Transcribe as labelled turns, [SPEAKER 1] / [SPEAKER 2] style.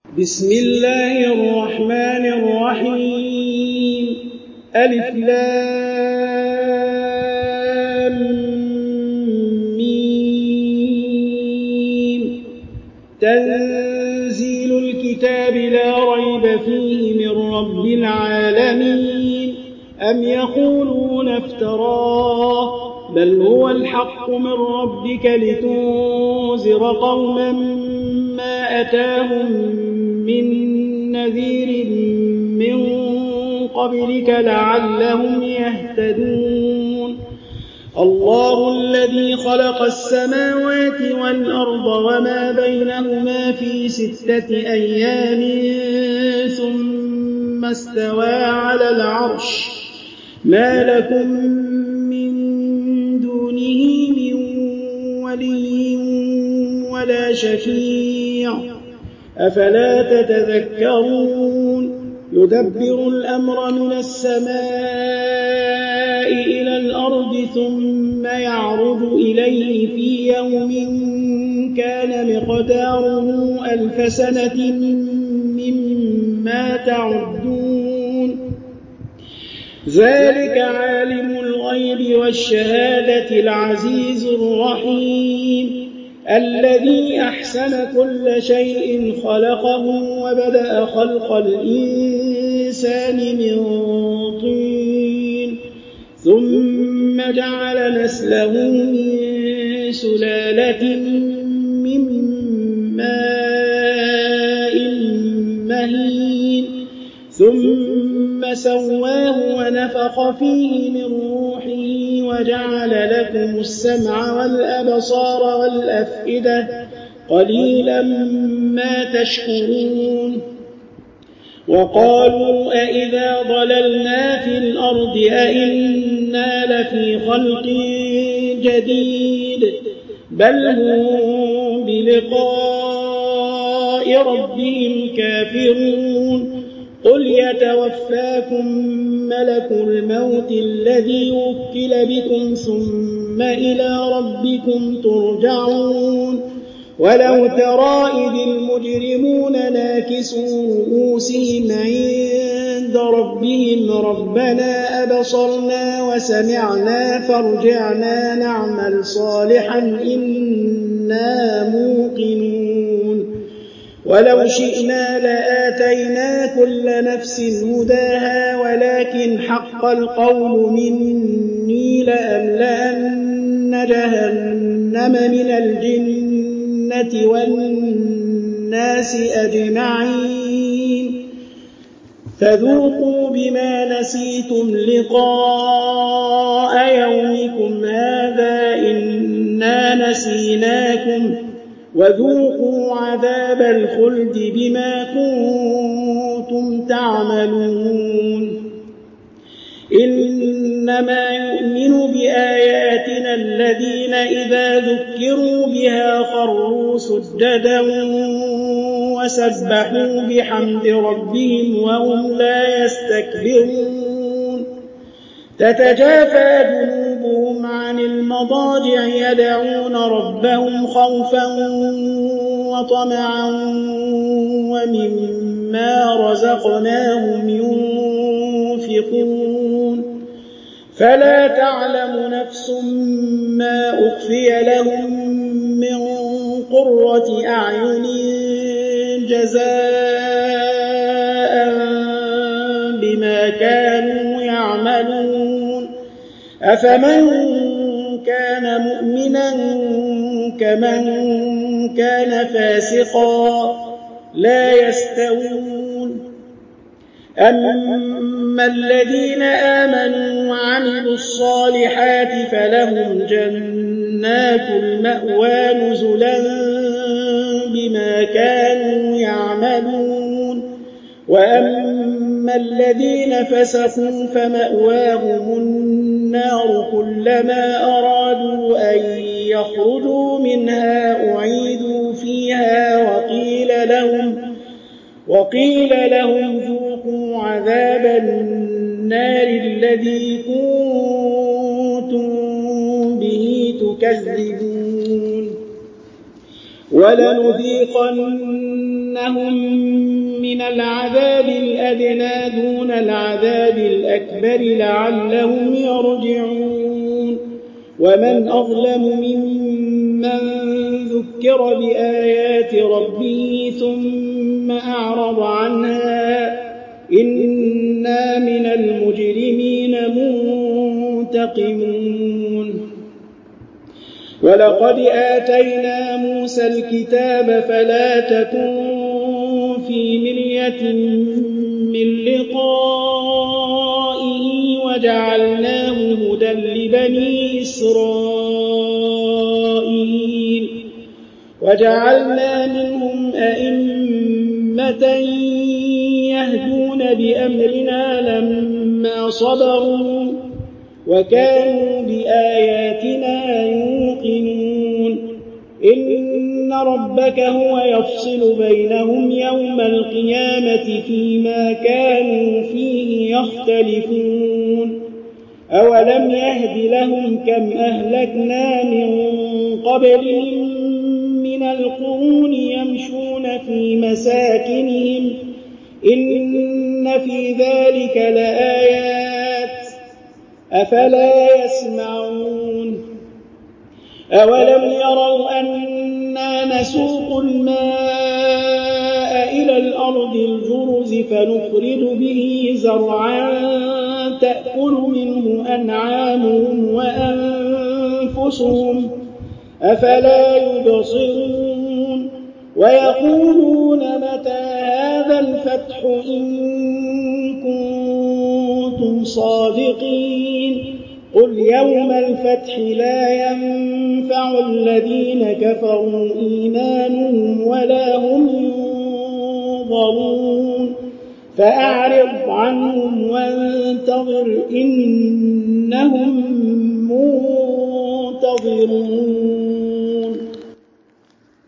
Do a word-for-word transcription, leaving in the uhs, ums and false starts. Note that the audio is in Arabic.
[SPEAKER 1] بسم الله الرحمن الرحيم ألف لام ميم تنزيل الكتاب لا ريب فيه من رب العالمين أم يقولون افتراه بل هو الحق من ربك لتنذر قوما ما أتاهم من نذير من قبلك لعلهم يهتدون الله الذي خلق السماوات والأرض وما بينهما في ستة أيام ثم استوى على العرش ما لكم من دونه من ولي ولا شفيع أفلا تتذكرون يدبر الأمر من السماء إلى الأرض ثم يعرج إليه في يوم كان مقداره ألف سنة مما تعدون ذلك عالم الغيب والشهادة العزيز الرحيم الذي أحسن كل شيء خلقه وبدأ خلق الإنسان من طين ثم جعل نسله من سلالة من ماء مهين ثم سواه ونفخ فيه من روحه وجعل لكم السمع والأبصار والأفئدة قليلا ما تشكرون وقالوا أئذا ضللنا في الأرض أئنا لفي خلق جديد بل هم بلقاء ربهم كافرون قل يتوفاكم ملك الموت الذي وكل بكم ثم إلى ربكم ترجعون ولو ترى إذ المجرمون ناكسوا رؤوسهم عند ربهم ربنا أبصرنا وسمعنا فارجعنا نعمل صالحا إنا موقنون ولو شئنا لآتينا كل نفس هداها ولكن حق القول مني لأملأن جهنم من الجنة والناس أجمعين فذوقوا بما نسيتم لقاء يومكم هذا إنا نسيناكم وذوقوا عذاب الخلد بما كنتم تعملون إنما يؤمن بآياتنا الذين إذا ذكروا بها خروا سجدا وسبحوا بحمد ربهم وهم لا يستكبرون تتجافى جنوبهم عن المضاجع يدعون ربهم خوفا وطمعا ومما رزقناهم ينفقون فلا تعلم نفس ما أخفي لهم من قرة أعين جزاء بما كانوا يعملون أفمن كان مؤمنا كمن كان فاسقا لا يستوون أما الذين آمنوا وعملوا الصالحات فلهم جنات المأوى نزلا بما كانوا يعملون وأما الذين فسقوا فمأواهم النار كلما أرادوا أن يخرجوا منها أعيدوا فيها وقيل لهم وقيل لهم ذوقوا عذاب النار الذي كنتم به تكذبون ولنذيقنهم من العذاب الأدنى دون العذاب الأكبر لعلهم يرجعون ومن أظلم ممن ذكر بآيات ربه ثم أعرض عنها إنا من المجرمين منتقمون ولقد آتينا موسى الكتاب فلا تكن في مرية من لقائه وجعلناه هدى لبني إسرائيل وجعلنا منهم أئمة يهدون بأمرنا لما صبروا وكانوا بآياتنا يوقنون إن ربك هو يفصل بينهم يوم القيامة فيما كانوا فيه يختلفون أولم يهد لهم كم أهلكنا من قبلهم من القرون يمشون في مساكنهم إن في ذلك لآيات أفلا يسمعون أولم يروا أنا نسوق الماء إلى الأرض الجرز فنخرج به زرعا تأكل منه أنعامهم وأنفسهم أفلا يبصرون ويقولون متى هذا الفتح إن كنتم صادقين قل يوم الفتح لا ينفع الذين كفروا إيمانهم ولا هم ينظرون فأعرض عنهم وانتظر إنهم منتظرون